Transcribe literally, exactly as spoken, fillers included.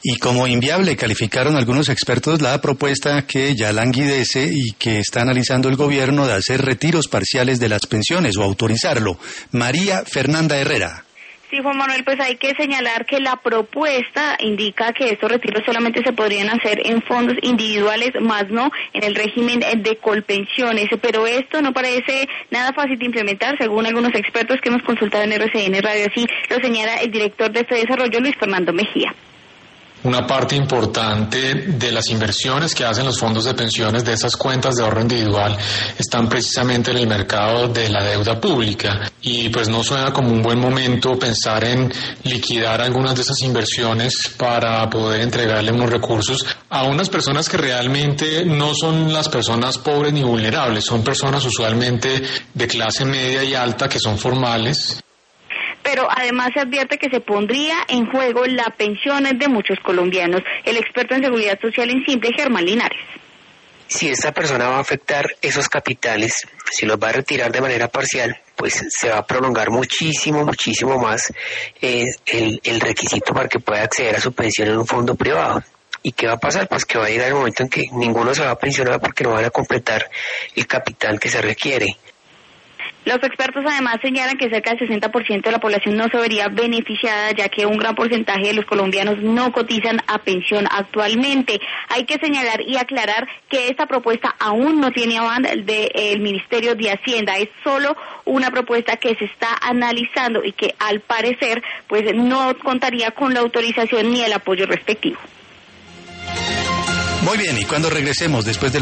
Y como inviable calificaron algunos expertos la propuesta que ya languidece y que está analizando el gobierno de hacer retiros parciales de las pensiones o autorizarlo. María Fernanda Herrera. Sí, Juan Manuel, pues hay que señalar que la propuesta indica que estos retiros solamente se podrían hacer en fondos individuales, más no en el régimen de colpensiones, pero esto no parece nada fácil de implementar, según algunos expertos que hemos consultado en R C N Radio, así lo señala el director de este desarrollo, Luis Fernando Mejía. Una parte importante de las inversiones que hacen los fondos de pensiones de esas cuentas de ahorro individual están precisamente en el mercado de la deuda pública y pues no suena como un buen momento pensar en liquidar algunas de esas inversiones para poder entregarle unos recursos a unas personas que realmente no son las personas pobres ni vulnerables, son personas usualmente de clase media y alta que son formales. Pero además se advierte que se pondría en juego la pensión de muchos colombianos. El experto en seguridad social en Simple, Germán Linares. Si esta persona va a afectar esos capitales, si los va a retirar de manera parcial, pues se va a prolongar muchísimo, muchísimo más eh, el, el requisito para que pueda acceder a su pensión en un fondo privado. ¿Y qué va a pasar? Pues que va a llegar el momento en que ninguno se va a pensionar porque no van a completar el capital que se requiere. Los expertos además señalan que cerca del sesenta por ciento de la población no se vería beneficiada, ya que un gran porcentaje de los colombianos no cotizan a pensión actualmente. Hay que señalar y aclarar que esta propuesta aún no tiene aval del Ministerio de Hacienda, es solo una propuesta que se está analizando y que al parecer pues no contaría con la autorización ni el apoyo respectivo. Muy bien, y cuando regresemos después de